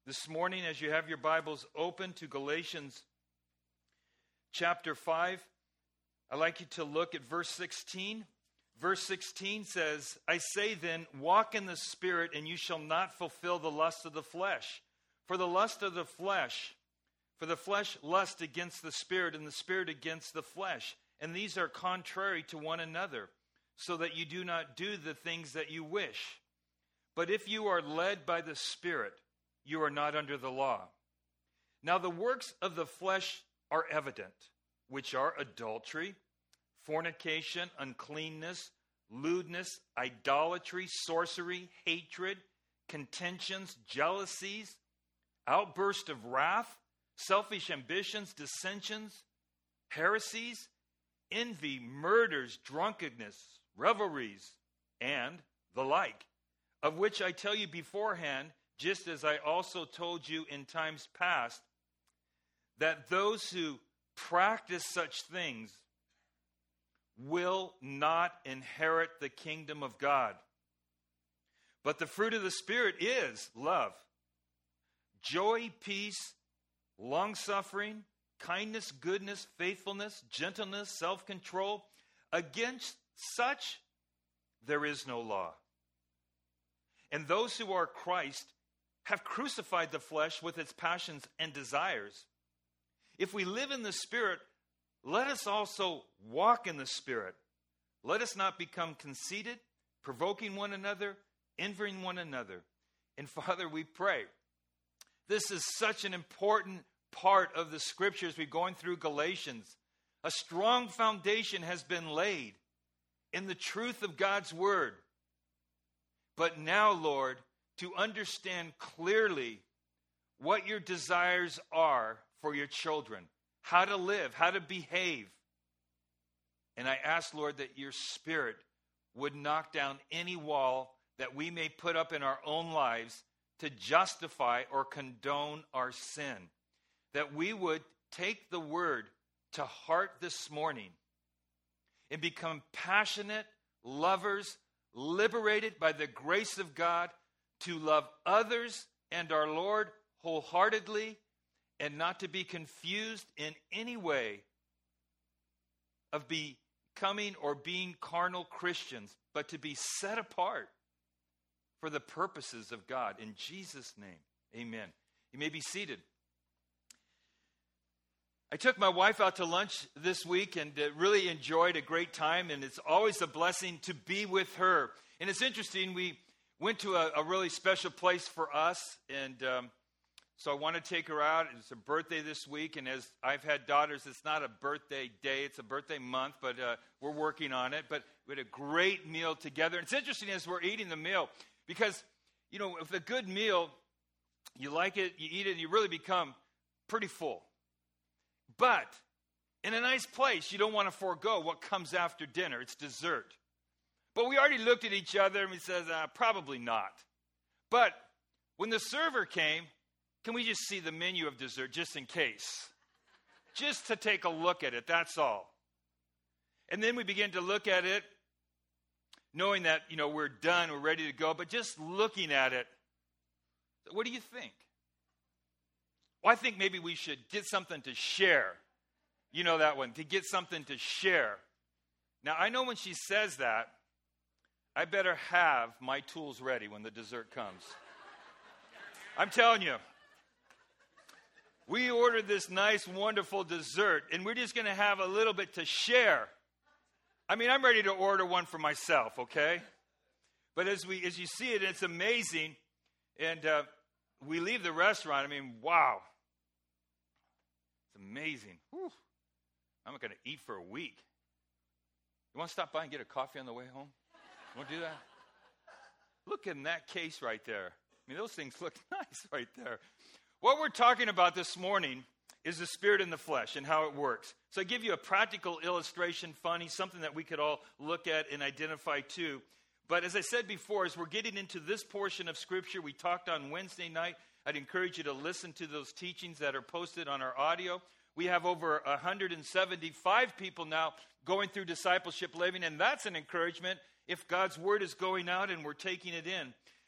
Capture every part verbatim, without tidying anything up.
This morning, as you have your Bibles open to Galatians chapter five, I'd like you to look at verse sixteen. Verse sixteen says, I say then, walk in the Spirit, and you shall not fulfill the lust of the flesh. For the lust of the flesh, for the flesh lusts against the Spirit, and the Spirit against the flesh. And these are contrary to one another, so that you do not do the things that you wish. But if you are led by the Spirit, you are not under the law. Now the works of the flesh are evident, which are adultery, fornication, uncleanness, lewdness, idolatry, sorcery, hatred, contentions, jealousies, outbursts of wrath, selfish ambitions, dissensions, heresies, envy, murders, drunkenness, revelries, and the like, of which I tell you beforehand, just as I also told you in times past, that those who practice such things will not inherit the kingdom of God. But the fruit of the Spirit is love, joy, peace, long-suffering, kindness, goodness, faithfulness, gentleness, self-control. Against such there is no law. And those who are Christ have crucified the flesh with its passions and desires. If we live in the Spirit, let us also walk in the Spirit. Let us not become conceited, provoking one another, envying one another. And Father, we pray. This is such an important part of the Scriptures. We're going through Galatians. A strong foundation has been laid in the truth of God's Word. But now, Lord, to understand clearly what your desires are for your children, how to live, how to behave. And I ask, Lord, that your Spirit would knock down any wall that we may put up in our own lives to justify or condone our sin. That we would take the word to heart this morning and become passionate lovers, liberated by the grace of God to love others and our Lord wholeheartedly, and not to be confused in any way of becoming or being carnal Christians, but to be set apart for the purposes of God. In Jesus' name, amen. You may be seated. I took my wife out to lunch this week and uh, really enjoyed a great time, and it's always a blessing to be with her. And it's interesting, we went to a, a really special place for us, and um, so I want to take her out. It's her birthday this week, and as I've had daughters, it's not a birthday day, it's a birthday month, but uh, we're working on it. But we had a great meal together. And it's interesting as we're eating the meal, because, you know, with a good meal, you like it, you eat it, and you really become pretty full. But in a nice place, you don't want to forego what comes after dinner. It's dessert. But we already looked at each other and we said, uh, probably not. But when the server came, can we just see the menu of dessert just in case? Just to take a look at it, that's all. And then we began to look at it, knowing that, you know, we're done, we're ready to go, but just looking at it, what do you think? Well, I think maybe we should get something to share. You know that one, to get something to share. Now, I know when she says that, I better have my tools ready when the dessert comes. I'm telling you. We ordered this nice, wonderful dessert, and we're just going to have a little bit to share. I mean, I'm ready to order one for myself, okay? But as we, as you see it, it's amazing. And uh, we leave the restaurant. I mean, wow. It's amazing. Whew. I'm not going to eat for a week. You want to stop by and get a coffee on the way home? You want to do that? Look in that case right there. I mean, those things look nice right there. What we're talking about this morning is the spirit and the flesh and how it works. So I give you a practical illustration, funny, something that we could all look at and identify too. But as I said before, as we're getting into this portion of Scripture, we talked on Wednesday night. I'd encourage you to listen to those teachings that are posted on our audio. We have over one hundred seventy-five people now going through discipleship living, and that's an encouragement if God's word is going out and we're taking it in.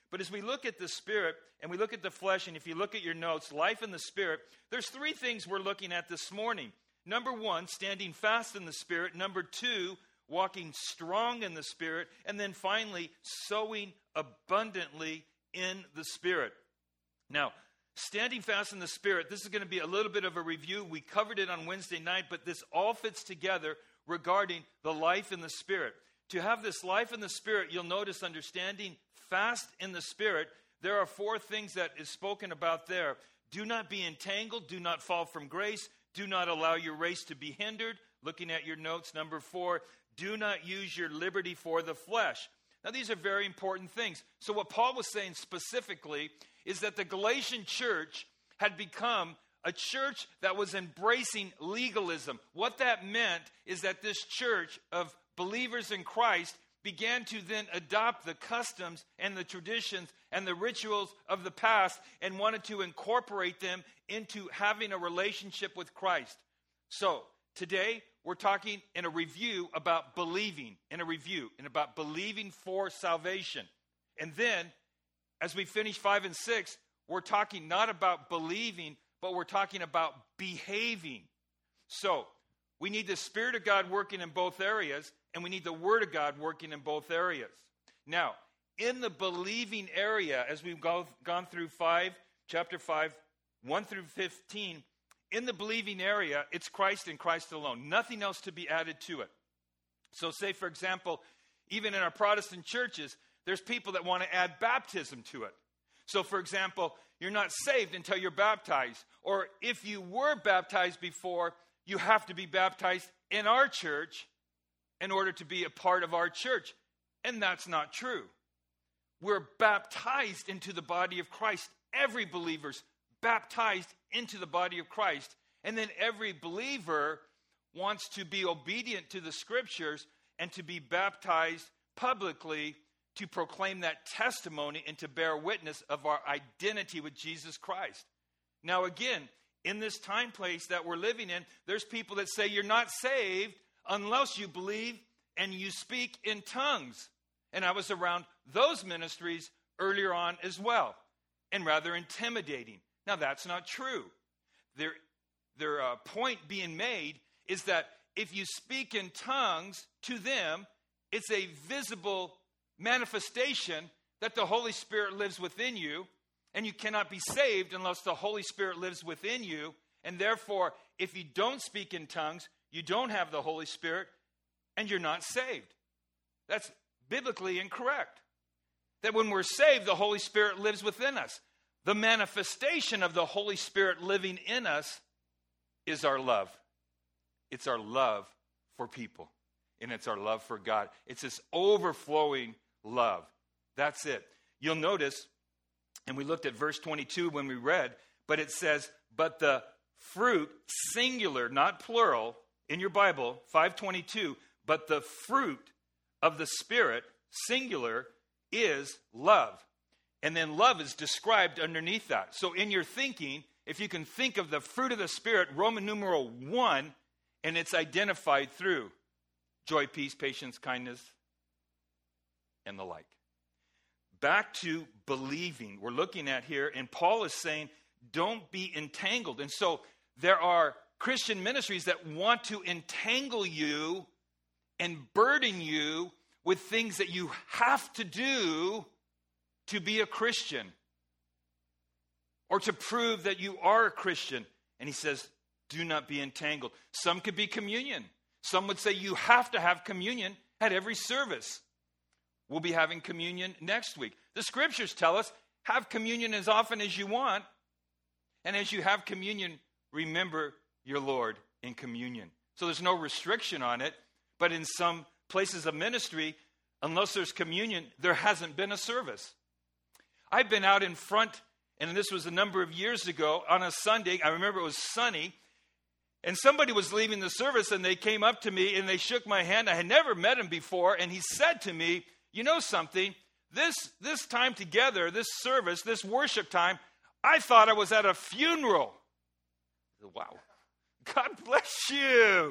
But as we look at the Spirit and we look at the flesh, and if you look at your notes, life in the Spirit, there's three things we're looking at this morning. Number one, standing fast in the Spirit. Number two, walking strong in the Spirit. And then finally, sowing abundantly in the Spirit. Now, standing fast in the Spirit, this is going to be a little bit of a review. We covered it on Wednesday night, but this all fits together regarding the life in the Spirit. To have this life in the Spirit, you'll notice understanding fast in the Spirit, there are four things that is spoken about there. Do not be entangled. Do not fall from grace. Do not allow your race to be hindered. Looking at your notes, number four, do not use your liberty for the flesh. Now, these are very important things. So what Paul was saying specifically is that the Galatian church had become a church that was embracing legalism. What that meant is that this church of believers in Christ began to then adopt the customs and the traditions and the rituals of the past and wanted to incorporate them into having a relationship with Christ. So today we're talking in a review about believing, in a review, and about believing for salvation. And then as we finish five and six, we're talking not about believing, but we're talking about behaving. So we need the Spirit of God working in both areas, and we need the Word of God working in both areas. Now, in the believing area, as we've go, gone through five, chapter five, one through fifteen, in the believing area, it's Christ and Christ alone. Nothing else to be added to it. So say, for example, even in our Protestant churches, there's people that want to add baptism to it. So, for example, you're not saved until you're baptized. Or if you were baptized before, you have to be baptized in our church in order to be a part of our church. And that's not true. We're baptized into the body of Christ. Every believer's baptized into the body of Christ. And then every believer wants to be obedient to the scriptures and to be baptized publicly to proclaim that testimony and to bear witness of our identity with Jesus Christ. Now again, in this time place that we're living in, there's people that say you're not saved unless you believe and you speak in tongues. And I was around those ministries earlier on as well, and rather intimidating. Now that's not true. Their, their uh, point being made is that if you speak in tongues to them, it's a visible manifestation that the Holy Spirit lives within you, and you cannot be saved unless the Holy Spirit lives within you. And therefore, if you don't speak in tongues, you don't have the Holy Spirit, and you're not saved. That's biblically incorrect. That when we're saved, the Holy Spirit lives within us. The manifestation of the Holy Spirit living in us is our love. It's our love for people, and it's our love for God. It's this overflowing love. That's it. You'll notice, and we looked at verse twenty-two when we read, but it says, but the fruit, singular, not plural, in your Bible, five twenty-two, but the fruit of the Spirit, singular, is love. And then love is described underneath that. So in your thinking, if you can think of the fruit of the Spirit, Roman numeral one, and it's identified through joy, peace, patience, kindness, and the like. Back to believing, we're looking at here, and Paul is saying, don't be entangled. And so there are Christian ministries that want to entangle you and burden you with things that you have to do to be a Christian or to prove that you are a Christian. And he says, do not be entangled. Some could be communion. Some would say you have to have communion at every service. We'll be having communion next week. The scriptures tell us, have communion as often as you want. And as you have communion, remember your Lord in communion. So there's no restriction on it. But in some places of ministry, unless there's communion, there hasn't been a service. I've been out in front, and this was a number of years ago, on a Sunday. I remember it was sunny. And somebody was leaving the service, and they came up to me, and they shook my hand. I had never met him before, and he said to me, you know something? This, this time together, this service, this worship time, I thought I was at a funeral. Wow. God bless you.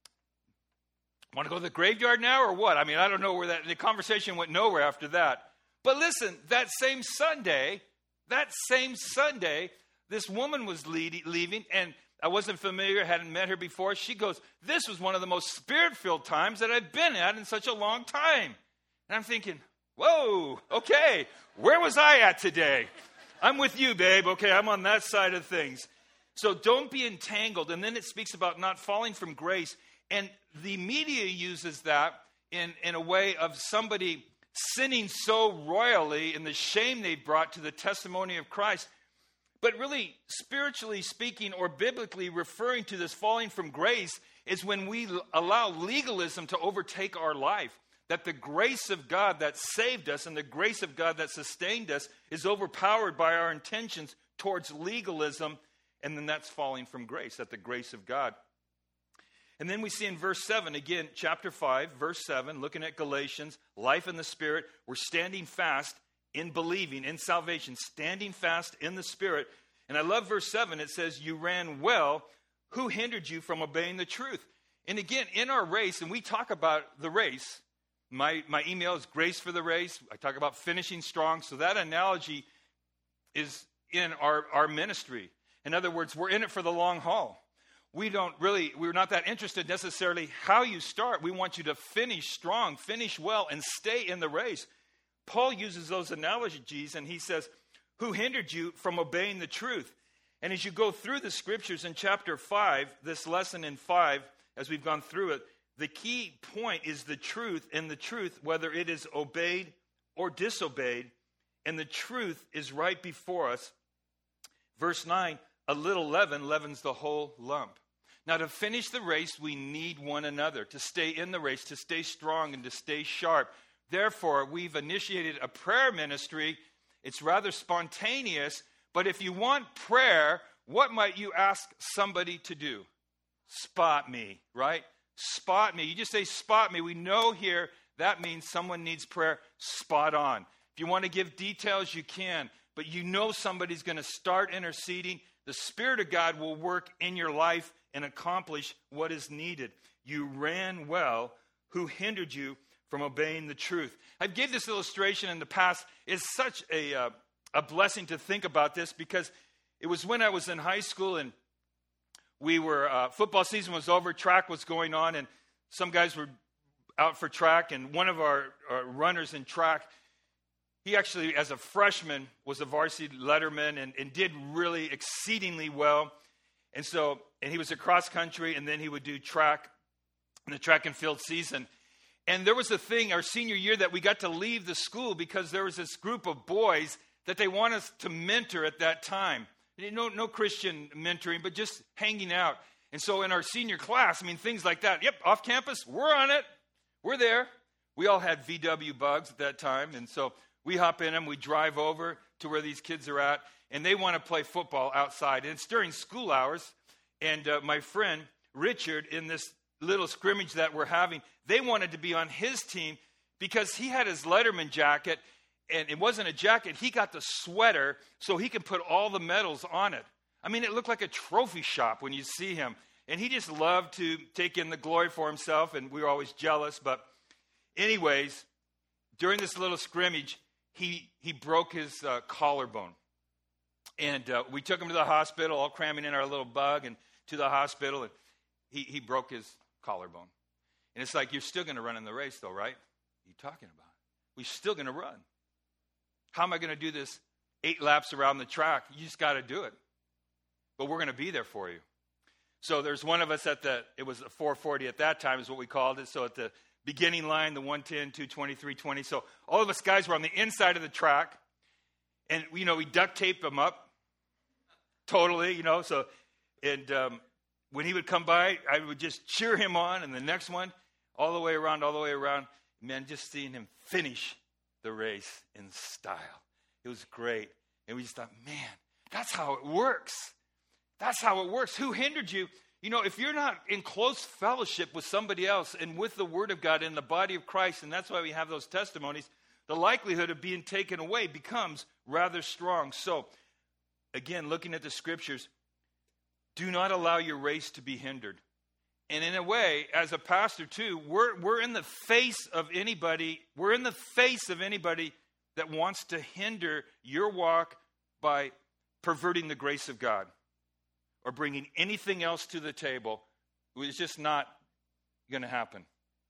Want to go to the graveyard now or what? I mean, I don't know where that, the conversation went nowhere after that. But listen, that same Sunday, that same Sunday, this woman was lead, leaving, and I wasn't familiar, hadn't met her before. She goes, this was one of the most spirit-filled times that I've been at in such a long time. And I'm thinking, whoa, okay, where was I at today? I'm with you, babe. Okay, I'm on that side of things. So don't be entangled. And then it speaks about not falling from grace. And the media uses that in, in a way of somebody sinning so royally in the shame they brought to the testimony of Christ. But really, spiritually speaking or biblically referring to this falling from grace is when we allow legalism to overtake our life. That the grace of God that saved us and the grace of God that sustained us is overpowered by our intentions towards legalism. And then that's falling from grace, that the grace of God. And then we see in verse seven, again, chapter five, verse seven, looking at Galatians, life in the Spirit, we're standing fast in believing, in salvation, standing fast in the Spirit. And I love verse seven. It says, you ran well. Who hindered you from obeying the truth? And again, in our race, and we talk about the race, my, my email is Grace for the Race. I talk about finishing strong. So that analogy is in our, our ministry. In other words, we're in it for the long haul. We don't really, we're not that interested necessarily how you start. We want you to finish strong, finish well, and stay in the race. Paul uses those analogies, and he says, who hindered you from obeying the truth? And as you go through the scriptures in chapter five, this lesson in five, as we've gone through it, the key point is the truth, and the truth, whether it is obeyed or disobeyed, and the truth is right before us. Verse nine, a little leaven leavens the whole lump. Now, to finish the race, we need one another, to stay in the race, to stay strong, and to stay sharp. Therefore, we've initiated a prayer ministry. It's rather spontaneous, but if you want prayer, what might you ask somebody to do? Spot me, right? Spot me. You just say, spot me. We know here that means someone needs prayer spot on. If you want to give details, you can, but you know somebody's going to start interceding. The Spirit of God will work in your life and accomplish what is needed. You ran well. Who hindered you from obeying the truth? I gave this illustration in the past. It's such a, uh, a blessing to think about this because it was when I was in high school and we were, uh, football season was over, track was going on, and some guys were out for track, and one of our, our runners in track, he actually, as a freshman, was a varsity letterman and, and did really exceedingly well. And so, and he was a cross country, and then he would do track in the track and field season. And there was a thing our senior year that we got to leave the school because there was this group of boys that they want us to mentor at that time. No, no Christian mentoring, but just hanging out. And so in our senior class, I mean, things like that. Yep, off campus, we're on it. We're there. We all had V W bugs at that time. And so we hop in them, we drive over to where these kids are at, and they want to play football outside. And it's during school hours. And uh, my friend Richard, in this little scrimmage that we're having, they wanted to be on his team because he had his letterman jacket, and it wasn't a jacket. He got the sweater so he could put all the medals on it. I mean, it looked like a trophy shop when you see him. And he just loved to take in the glory for himself, and we were always jealous. But anyways, during this little scrimmage, he, he broke his uh, collarbone. And uh, we took him to the hospital, all cramming in our little bug, and to the hospital, and he, he broke his collarbone. And it's like, you're still going to run in the race, though, right? What are you talking about? We're still going to run. How am I going to do this eight laps around the track? You just got to do it. But we're going to be there for you. So there's one of us at the, it was a four forty at that time is what we called it. So at the beginning line, the one ten, two twenty, three twenty. So all of us guys were on the inside of the track. And, you know, we duct taped them up. Totally, you know. So, and um, when he would come by, I would just cheer him on. And the next one, all the way around, all the way around. Man, just seeing him finish the race in style. It was great. And we just thought, man, that's how it works. That's how it works. Who hindered you? You know, if you're not in close fellowship with somebody else and with the Word of God in the body of Christ, and that's why we have those testimonies, the likelihood of being taken away becomes rather strong. So, again, looking at the scriptures, do not allow your race to be hindered. And in a way, as a pastor too, we're we're in the face of anybody, we're in the face of anybody that wants to hinder your walk by perverting the grace of God or bringing anything else to the table. It's just not going to happen.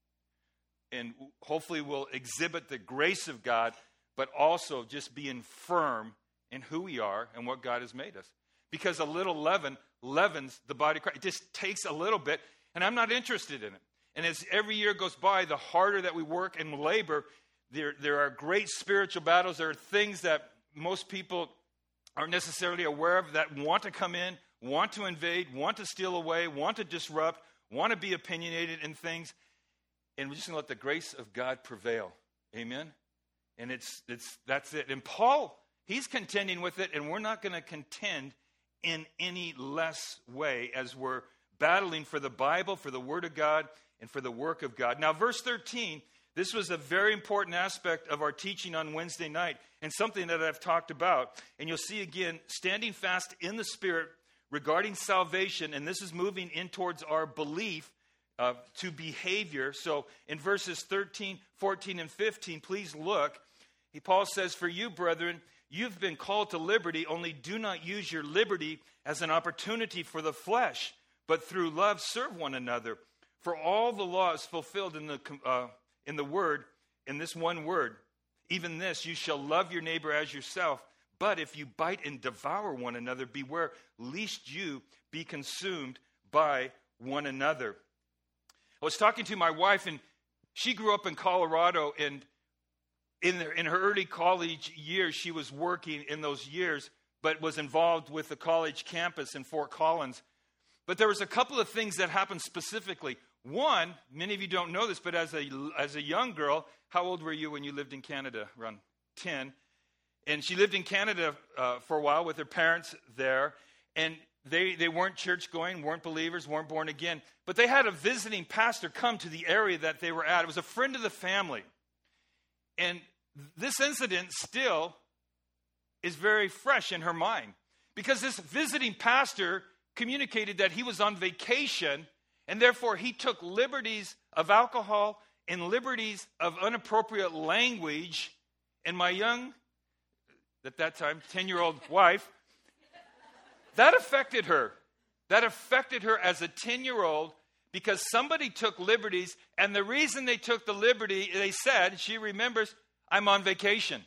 And hopefully we'll exhibit the grace of God, but also just being firm in who we are and what God has made us. Because a little leaven leavens the body of Christ. It just takes a little bit, and I'm not interested in it. And as every year goes by, the harder that we work and labor, there, there are great spiritual battles. There are things that most people aren't necessarily aware of that want to come in, want to invade, want to steal away, want to disrupt, want to be opinionated in things. And we're just going to let the grace of God prevail. Amen? And it's it's that's it. And Paul, he's contending with it, and we're not going to contend in any less way as we're battling for the Bible, for the Word of God, and for the work of God. Now, verse thirteen, this was a very important aspect of our teaching on Wednesday night, and something that I've talked about. And you'll see again, standing fast in the Spirit regarding salvation, and this is moving in towards our belief uh, to behavior. So in verses thirteen, fourteen, and fifteen, please look. He, Paul says, "For you, brethren, you've been called to liberty, only do not use your liberty as an opportunity for the flesh, but through love serve one another. For all the law is fulfilled in the uh, in the word, in this one word, even this, you shall love your neighbor as yourself. But if you bite and devour one another, beware, lest you be consumed by one another." I was talking to my wife, and she grew up in Colorado, and in, the, in her early college years, she was working in those years, but was involved with the college campus in Fort Collins. But there was a couple of things that happened specifically. One, many of you don't know this, but as a as a young girl, how old were you when you lived in Canada? Around ten. And she lived in Canada uh, for a while with her parents there. And they, they weren't church-going, weren't believers, weren't born again. But they had a visiting pastor come to the area that they were at. It was a friend of the family. And this incident still is very fresh in her mind. Because this visiting pastor communicated that he was on vacation, and therefore he took liberties of alcohol and liberties of inappropriate language. And my young, at that time, ten-year-old wife, that affected her. That affected her as a ten-year-old because somebody took liberties, and the reason they took the liberty, they said, she remembers, "I'm on vacation."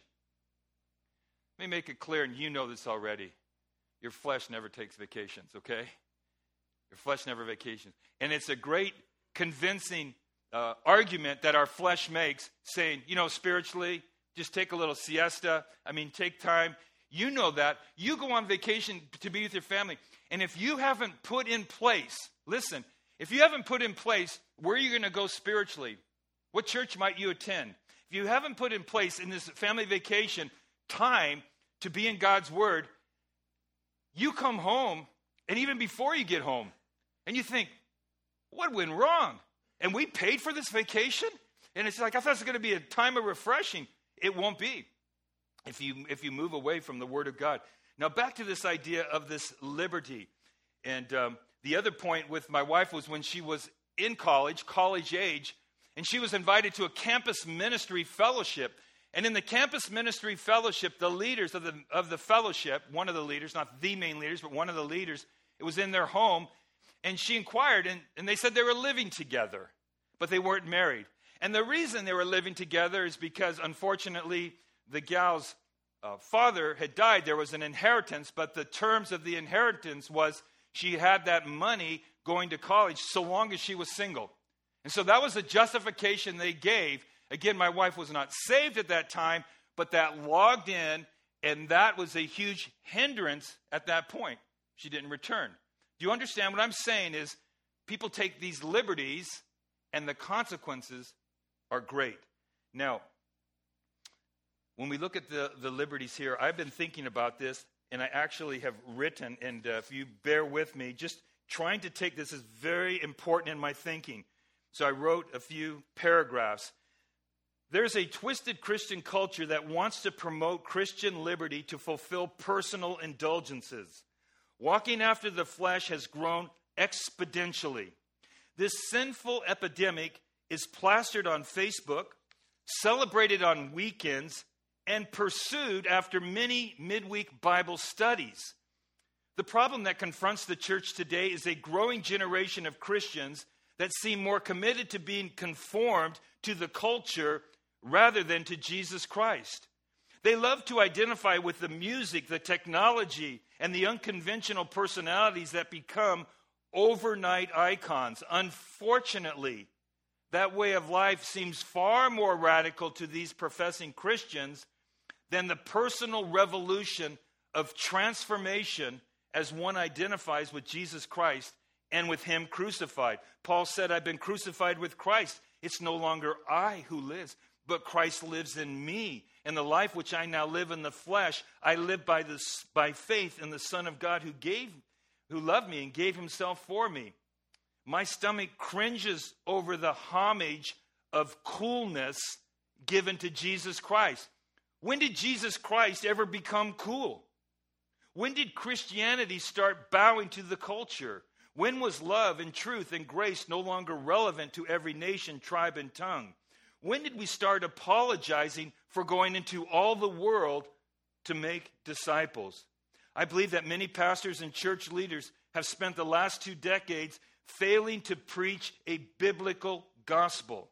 Let me make it clear, and you know this already. Your flesh never takes vacations, okay? Your flesh never vacations. And it's a great convincing uh, argument that our flesh makes, saying, you know, spiritually, just take a little siesta. I mean, take time. You know that. You go on vacation to be with your family. And if you haven't put in place, listen, if you haven't put in place where you're going to go spiritually, what church might you attend? If you haven't put in place in this family vacation time to be in God's Word, you come home, and even before you get home, and you think, what went wrong? And we paid for this vacation? And it's like, I thought it was going to be a time of refreshing. It won't be if you if you move away from the Word of God. Now, back to this idea of this liberty. And um, the other point with my wife was when she was in college, college age, and she was invited to a campus ministry fellowship. And in the campus ministry fellowship, the leaders of the of the fellowship, one of the leaders, not the main leaders, but one of the leaders, it was in their home. And she inquired, and, and they said they were living together, but they weren't married. And the reason they were living together is because, unfortunately, the gal's uh, father had died. There was an inheritance, but the terms of the inheritance was she had that money going to college so long as she was single. And so that was the justification they gave. Again, my wife was not saved at that time, but that logged in, and that was a huge hindrance at that point. She didn't return. Do you understand what I'm saying is people take these liberties, and the consequences are great. Now, when we look at the, the liberties here, I've been thinking about this, and I actually have written, and uh, if you bear with me, just trying to take this is very important in my thinking. So I wrote a few paragraphs. There's a twisted Christian culture that wants to promote Christian liberty to fulfill personal indulgences. Walking after the flesh has grown exponentially. This sinful epidemic is plastered on Facebook, celebrated on weekends, and pursued after many midweek Bible studies. The problem that confronts the church today is a growing generation of Christians that seem more committed to being conformed to the culture rather than to Jesus Christ. They love to identify with the music, the technology, and the unconventional personalities that become overnight icons. Unfortunately, that way of life seems far more radical to these professing Christians than the personal revolution of transformation as one identifies with Jesus Christ and with him crucified. Paul said, I've been crucified with Christ. It's no longer I who lives, but Christ lives in me. And the life which I now live in the flesh, I live by this by faith in the Son of God who gave, who loved me and gave himself for me. My stomach cringes over the homage of coolness given to Jesus Christ. When did Jesus Christ ever become cool? When did Christianity start bowing to the culture? When was love and truth and grace no longer relevant to every nation, tribe, and tongue? When did we start apologizing for going into all the world to make disciples? I believe that many pastors and church leaders have spent the last two decades failing to preach a biblical gospel.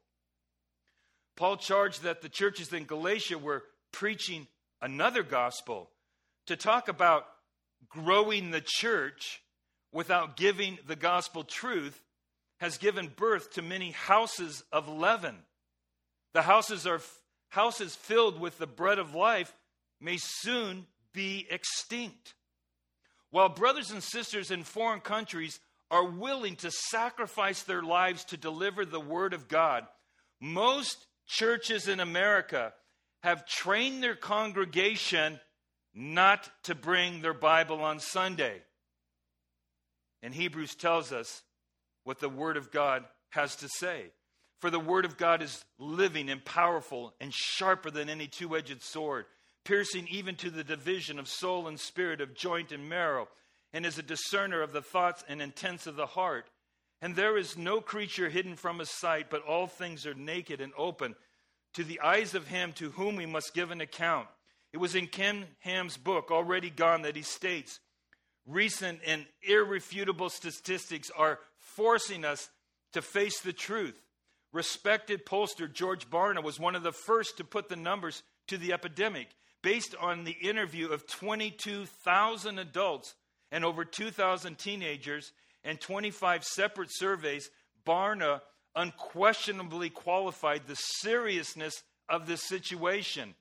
Paul charged that the churches in Galatia were preaching another gospel. To talk about growing the church without giving the gospel truth has given birth to many houses of leaven. The houses are houses filled with the bread of life may soon be extinct. While brothers and sisters in foreign countries are willing to sacrifice their lives to deliver the word of God, most churches in America have trained their congregation not to bring their Bible on Sunday. And Hebrews tells us what the Word of God has to say. For the Word of God is living and powerful and sharper than any two-edged sword, piercing even to the division of soul and spirit, of joint and marrow, and is a discerner of the thoughts and intents of the heart. And there is no creature hidden from his sight, but all things are naked and open to the eyes of him to whom we must give an account. It was in Ken Ham's book, Already Gone, that he states, recent and irrefutable statistics are forcing us to face the truth. Respected pollster George Barna was one of the first to put the numbers to the epidemic. Based on the interview of twenty-two thousand adults and over two thousand teenagers and twenty-five separate surveys, Barna unquestionably qualified the seriousness of this situation.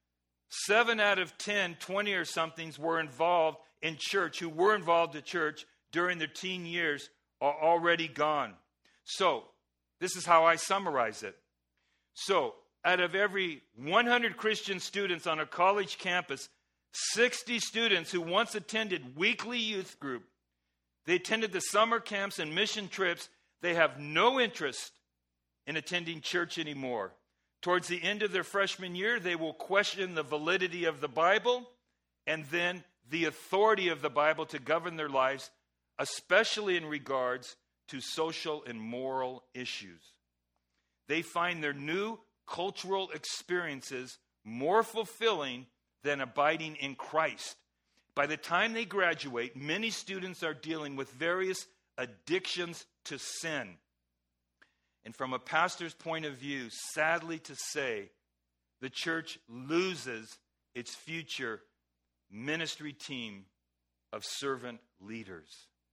Seven out of ten, twenty or somethings were involved in church, who were involved in church during their teen years, are already gone. So, this is how I summarize it. So, out of every one hundred Christian students on a college campus, sixty students who once attended weekly youth group, they attended the summer camps and mission trips, they have no interest in attending church anymore. Towards the end of their freshman year, they will question the validity of the Bible and then the authority of the Bible to govern their lives, especially in regards to social and moral issues. They find their new cultural experiences more fulfilling than abiding in Christ. By the time they graduate, many students are dealing with various addictions to sin. And from a pastor's point of view, sadly to say, the church loses its future ministry team of servant leaders.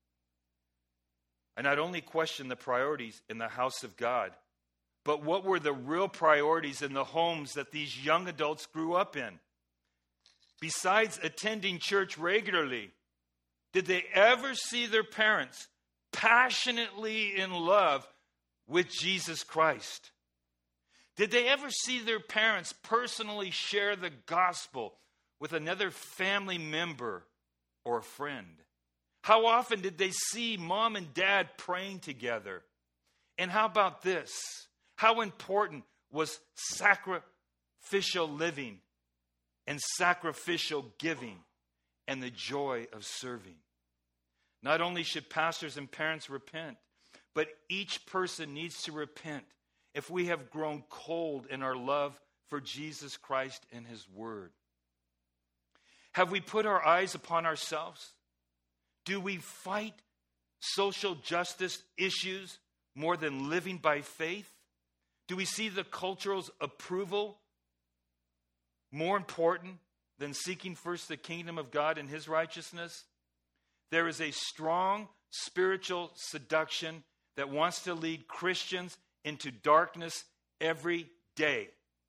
I not only question the priorities in the house of God, but what were the real priorities in the homes that these young adults grew up in? Besides attending church regularly, did they ever see their parents passionately in love with Jesus Christ? Did they ever see their parents personally share the gospel with another family member or friend? How often did they see mom and dad praying together? And how about this? How important was sacrificial living and sacrificial giving and the joy of serving? Not only should pastors and parents repent, but each person needs to repent if we have grown cold in our love for Jesus Christ and his word? Have we put our eyes upon ourselves? Do we fight social justice issues more than living by faith? Do we see the cultural approval more important than seeking first the kingdom of God and his righteousness? There is a strong spiritual seduction that wants to lead Christians into darkness every day.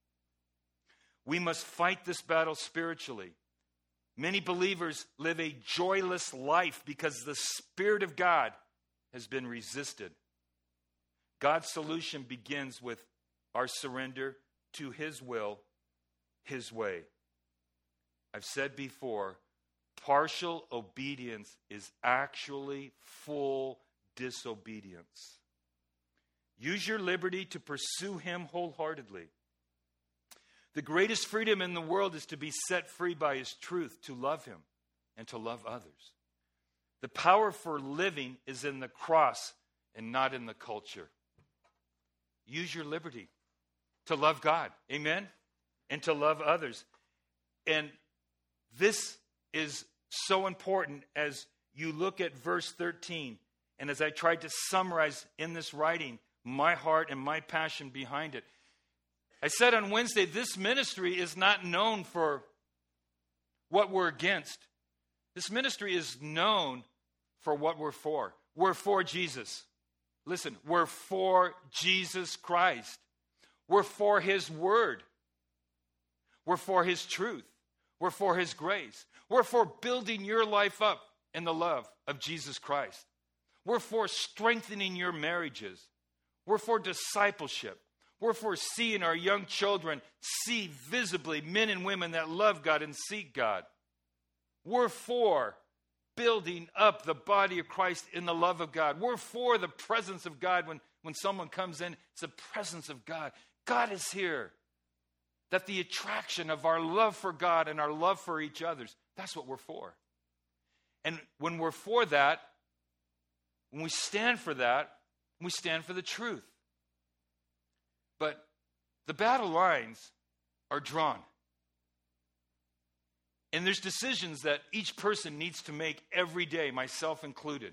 We must fight this battle spiritually. Many believers live a joyless life because the Spirit of God has been resisted. God's solution begins with our surrender to his will, his way. I've said before, partial obedience is actually full disobedience. Use your liberty to pursue him wholeheartedly. The greatest freedom in the world is to be set free by his truth, to love him and to love others. The power for living is in the cross and not in the culture. Use your liberty to love God, amen, and to love others. And this is so important as you look at verse thirteen, and as I tried to summarize in this writing my heart and my passion behind it. I said on Wednesday, this ministry is not known for what we're against. This ministry is known for what we're for. We're for Jesus. Listen, we're for Jesus Christ. We're for his word. We're for his truth. We're for his grace. We're for building your life up in the love of Jesus Christ. We're for strengthening your marriages. We're for discipleship. We're for seeing our young children see visibly men and women that love God and seek God. We're for building up the body of Christ in the love of God. We're for the presence of God. When, when someone comes in, it's the presence of God. God is here. That the attraction of our love for God and our love for each other, that's what we're for. And when we're for that, when we stand for that, we stand for the truth. But the battle lines are drawn. And there's decisions that each person needs to make every day, myself included.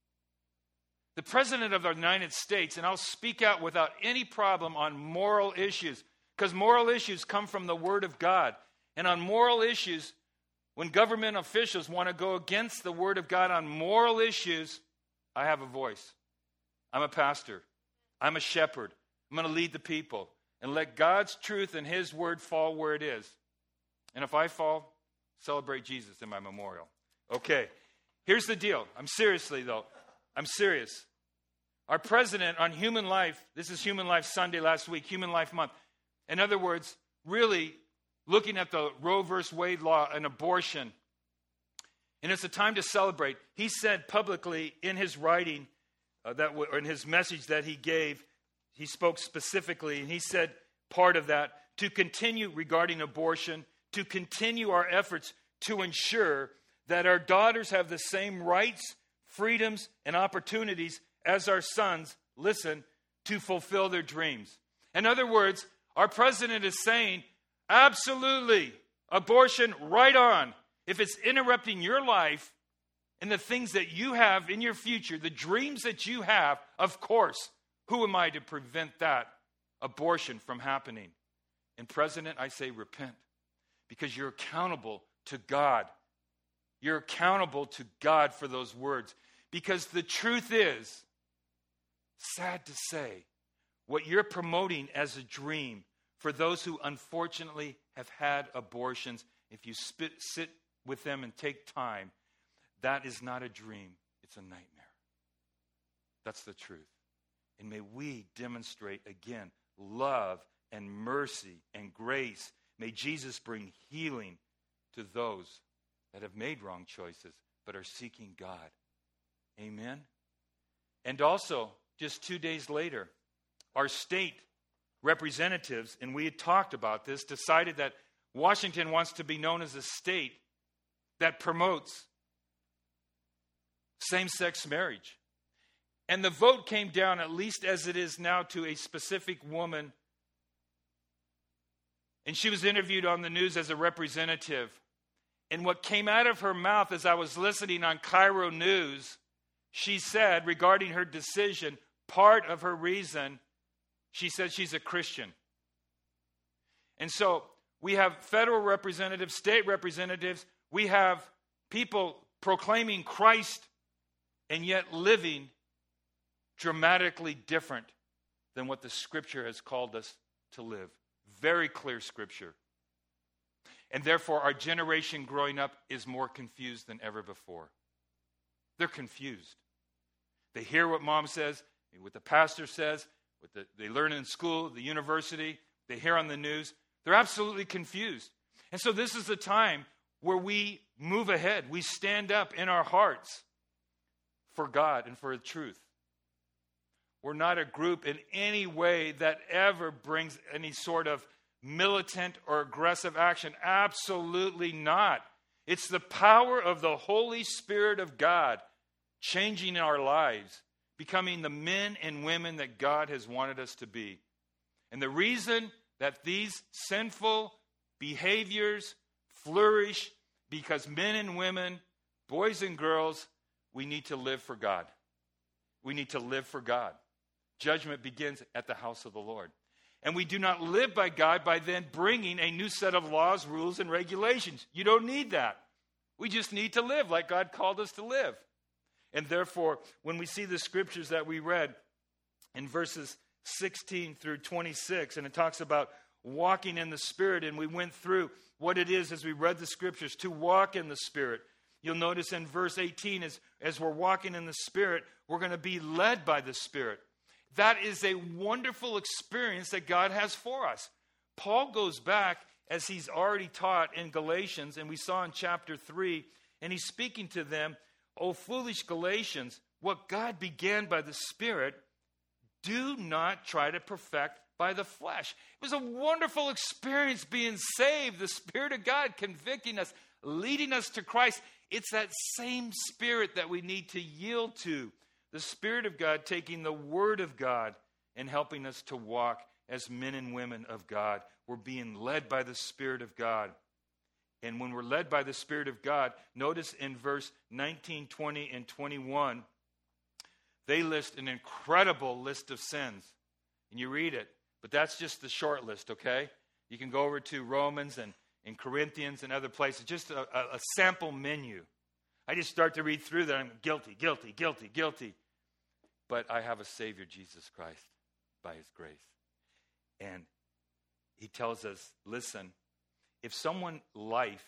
The President of the United States, and I'll speak out without any problem on moral issues, because moral issues come from the Word of God. And on moral issues, when government officials want to go against the Word of God on moral issues, I have a voice. I'm a pastor. I'm a shepherd. I'm going to lead the people and let God's truth and his word fall where it is. And if I fall, celebrate Jesus in my memorial. Okay, here's the deal. I'm seriously, though. I'm serious. Our president on Human Life, this is Human Life Sunday last week, Human Life Month. In other words, really looking at the Roe versus Wade law and abortion. And it's a time to celebrate. He said publicly in his writing, uh, that w- or in his message that he gave, he spoke specifically, and he said part of that, to continue regarding abortion, to continue our efforts to ensure that our daughters have the same rights, freedoms, and opportunities as our sons, listen, to fulfill their dreams. In other words, our president is saying, absolutely, abortion right on. If it's interrupting your life and the things that you have in your future, the dreams that you have, of course, who am I to prevent that abortion from happening? And President, I say repent, because you're accountable to God. You're accountable to God for those words. Because the truth is, sad to say, what you're promoting as a dream for those who unfortunately have had abortions, if you spit, sit with them and take time, that is not a dream, it's a nightmare. That's the truth. And may we demonstrate again love and mercy and grace. May Jesus bring healing to those that have made wrong choices but are seeking God. Amen. And also, just two days later, our state representatives, and we had talked about this, decided that Washington wants to be known as a state that promotes same-sex marriage. And the vote came down, at least as it is now, to a specific woman And she was interviewed on the news as a representative. And what came out of her mouth as I was listening on Cairo News, she said regarding her decision, part of her reason, she said she's a Christian. And so we have federal representatives, state representatives, we have people proclaiming Christ and yet living dramatically different than what the Scripture has called us to live. Very clear Scripture. And therefore, our generation growing up is more confused than ever before. They're confused. They hear what mom says, what the pastor says, what the, they learn in school, the university, they hear on the news. They're absolutely confused. And so this is the time where we move ahead. We stand up in our hearts for God and for the truth. We're not a group in any way that ever brings any sort of militant or aggressive action. Absolutely not. It's the power of the Holy Spirit of God changing our lives, becoming the men and women that God has wanted us to be. And the reason that these sinful behaviors flourish, because men and women, boys and girls, we need to live for God. We need to live for God. Judgment begins at the house of the Lord. And we do not live by God by then bringing a new set of laws, rules, and regulations. You don't need that. We just need to live like God called us to live. And therefore, when we see the scriptures that we read in verses sixteen through twenty-six, and it talks about walking in the Spirit, and we went through what it is as we read the scriptures to walk in the Spirit. You'll notice in verse eighteen, as, as we're walking in the Spirit, we're going to be led by the Spirit. That is a wonderful experience that God has for us. Paul goes back, as he's already taught in Galatians, and we saw in chapter three, and he's speaking to them, "O foolish Galatians, what God began by the Spirit, do not try to perfect by the flesh." It was a wonderful experience being saved, the Spirit of God convicting us, leading us to Christ. It's that same Spirit that we need to yield to. The Spirit of God taking the Word of God and helping us to walk as men and women of God. We're being led by the Spirit of God. And when we're led by the Spirit of God, notice in verse nineteen, twenty, and twenty-one, they list an incredible list of sins. And you read it, but that's just the short list, okay? You can go over to Romans and, and Corinthians and other places, just a, a, a sample menu. I just start to read through that. I'm guilty, guilty, guilty, guilty. But I have a Savior, Jesus Christ, by His grace. And He tells us, listen, if someone's life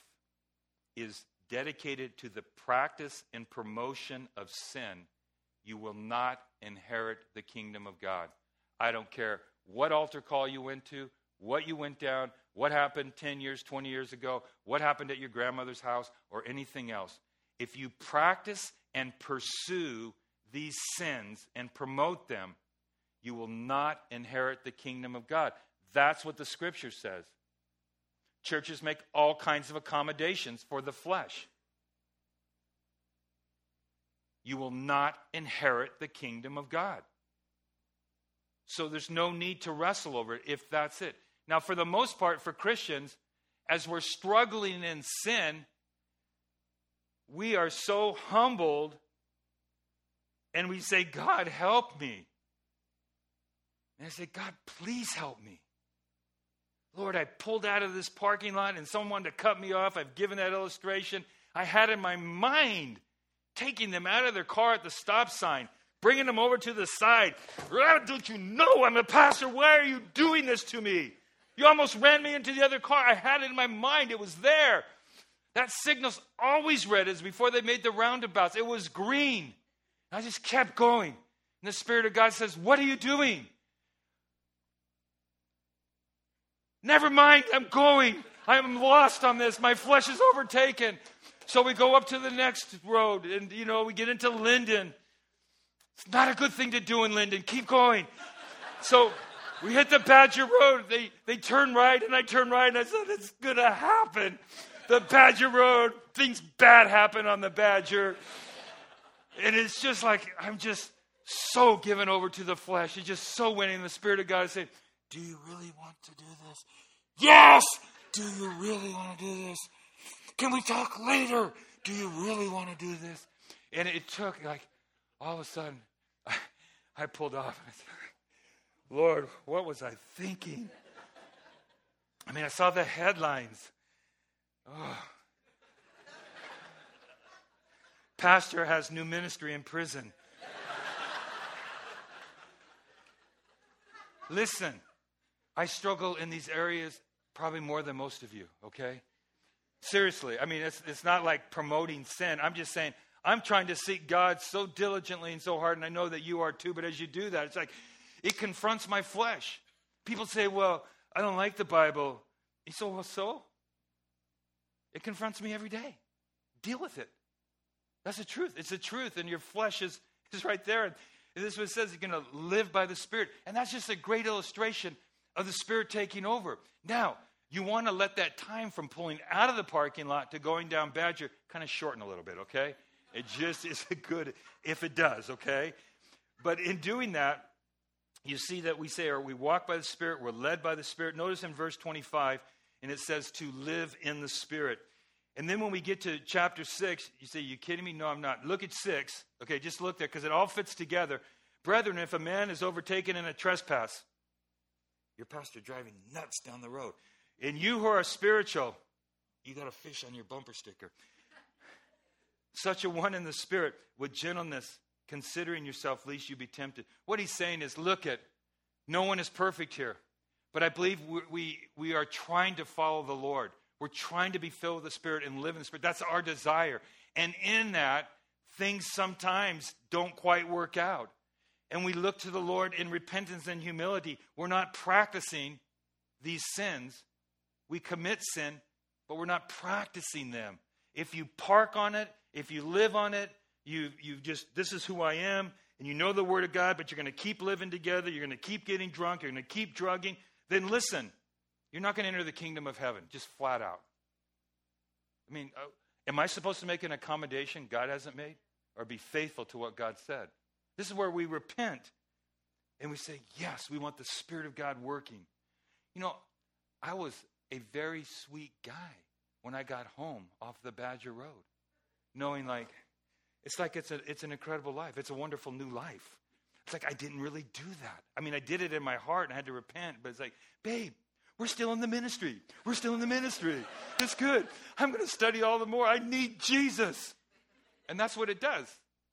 is dedicated to the practice and promotion of sin, you will not inherit the kingdom of God. I don't care what altar call you went to, what you went down, what happened ten years, twenty years ago, what happened at your grandmother's house, or anything else. If you practice and pursue these sins and promote them, you will not inherit the kingdom of God. That's what the Scripture says. Churches make all kinds of accommodations for the flesh. You will not inherit the kingdom of God. So there's no need to wrestle over it if that's it. Now, for the most part, for Christians, as we're struggling in sin, we are so humbled and we say, God, help me. And I say, God, please help me. Lord, I pulled out of this parking lot and someone wanted to cut me off. I've given that illustration. I had in my mind taking them out of their car at the stop sign, bringing them over to the side. Don't you know I'm a pastor? Why are you doing this to me? You almost ran me into the other car. I had it in my mind. It was there. That signal's always red, as before they made the roundabouts. It was green. I just kept going. And the Spirit of God says, what are you doing? Never mind, I'm going. I'm lost on this. My flesh is overtaken. So we go up to the next road, and, you know, we get into Linden. It's not a good thing to do in Linden. Keep going. So we hit the Badger Road. They they turn right, and I turn right, and I said, it's going to happen. The Badger Road, things bad happen on the Badger. And it's just like, I'm just so given over to the flesh. It's just so winning. The Spirit of God is saying, do you really want to do this? Yes! Do you really want to do this? Can we talk later? Do you really want to do this? And it took, like, all of a sudden, I, I pulled off. And I said, Lord, what was I thinking? I mean, I saw the headlines. Oh. Pastor has new ministry in prison. Listen, I struggle in these areas probably more than most of you, okay? Seriously, I mean, it's, it's not like promoting sin. I'm just saying, I'm trying to seek God so diligently and so hard, and I know that you are too, but as you do that, it's like, it confronts my flesh. People say, well, I don't like the Bible. You say, well, so? It confronts me every day. Deal with it. That's the truth. It's the truth, and your flesh is, is right there. And this is what it says, you're going to live by the Spirit. And that's just a great illustration of the Spirit taking over. Now, you want to let that time from pulling out of the parking lot to going down Badger kind of shorten a little bit, okay? It just is good if it does, okay? But in doing that, you see that we say, or we walk by the Spirit, we're led by the Spirit. Notice in verse twenty-five, and it says to live in the Spirit. And then when we get to chapter six, you say, you kidding me? No, I'm not. Look at six. Okay, just look there because it all fits together. Brethren, if a man is overtaken in a trespass, your pastor driving nuts down the road, and you who are spiritual, you got a fish on your bumper sticker. Such a one in the Spirit with gentleness, considering yourself, lest you be tempted. What he's saying is, look at, no one is perfect here. But I believe we, we, we are trying to follow the Lord. We're trying to be filled with the Spirit and live in the Spirit. That's our desire. And in that, things sometimes don't quite work out. And we look to the Lord in repentance and humility. We're not practicing these sins. We commit sin, but we're not practicing them. If you park on it, if you live on it, you you just, this is who I am, and you know the Word of God, but you're going to keep living together, you're going to keep getting drunk, you're going to keep drugging, then listen, you're not going to enter the kingdom of heaven, just flat out. I mean, uh, am I supposed to make an accommodation God hasn't made? Or be faithful to what God said? This is where we repent, and we say, yes, we want the Spirit of God working. You know, I was a very sweet guy when I got home off the Badger Road, knowing like, it's like it's a it's an incredible life. It's a wonderful new life. It's like I didn't really do that. I mean, I did it in my heart and I had to repent, but it's like, babe, we're still in the ministry. We're still in the ministry. It's good. I'm going to study all the more. I need Jesus. And that's what it does.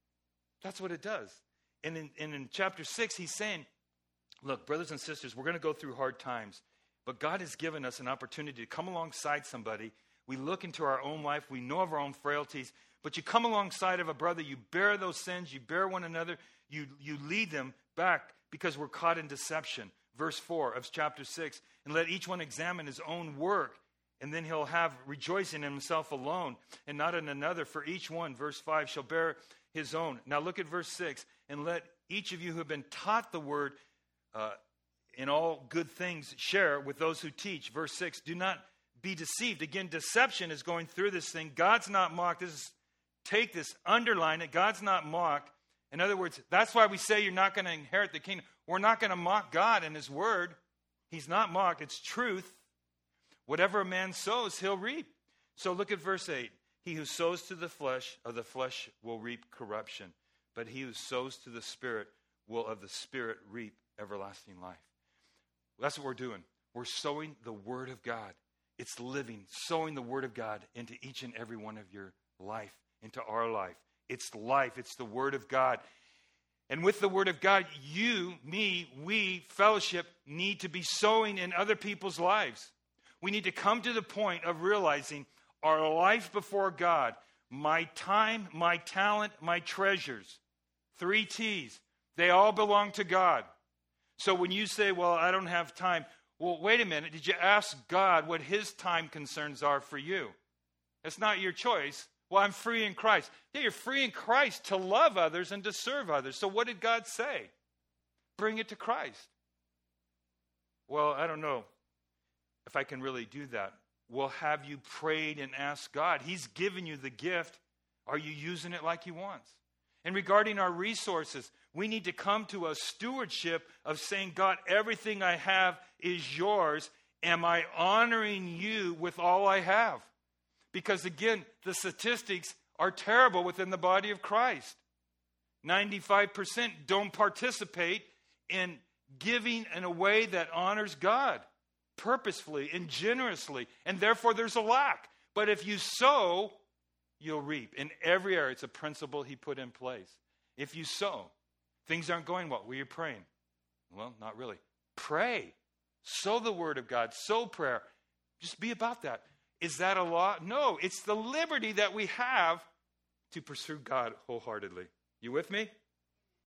That's what it does. And in, and in chapter six, he's saying, look, brothers and sisters, we're going to go through hard times, but God has given us an opportunity to come alongside somebody. We look into our own life. We know of our own frailties. But you come alongside of a brother, you bear those sins, you bear one another, you, you lead them back because we're caught in deception. Verse four of chapter six, and let each one examine his own work, and then he'll have rejoicing in himself alone and not in another. For each one, verse five, shall bear his own. Now look at verse six, and let each of you who have been taught the word uh, in all good things share with those who teach. Verse six, do not be deceived. Again, deception is going through this thing. God's not mocked. This is Take this, underline it. God's not mocked. In other words, that's why we say you're not going to inherit the kingdom. We're not going to mock God and his word. He's not mocked. It's truth. Whatever a man sows, he'll reap. So look at verse eight. He who sows to the flesh, of the flesh will reap corruption. But he who sows to the Spirit will of the Spirit reap everlasting life. That's what we're doing. We're sowing the word of God. It's living, sowing the word of God into each and every one of your life. Into our life. It's life. It's the Word of God. And with the Word of God, you, me, we, fellowship, need to be sowing in other people's lives. We need to come to the point of realizing our life before God, my time, my talent, my treasures, three T's, they all belong to God. So when you say, well, I don't have time, well, wait a minute. Did you ask God what his time concerns are for you? It's not your choice. Well, I'm free in Christ. Yeah, you're free in Christ to love others and to serve others. So what did God say? Bring it to Christ. Well, I don't know if I can really do that. Well, have you prayed and asked God? He's given you the gift. Are you using it like he wants? And regarding our resources, we need to come to a stewardship of saying, God, everything I have is yours, Am I honoring you with all I have? Because again, the statistics are terrible within the body of Christ. ninety-five percent don't participate in giving in a way that honors God purposefully and generously, and therefore there's a lack. But if you sow, you'll reap. In every area, it's a principle he put in place. If you sow, things aren't going well. Were you praying? Well, not really. Pray. Sow the word of God. Sow prayer. Just be about that. Is that a law? No, it's the liberty that we have to pursue God wholeheartedly. You with me?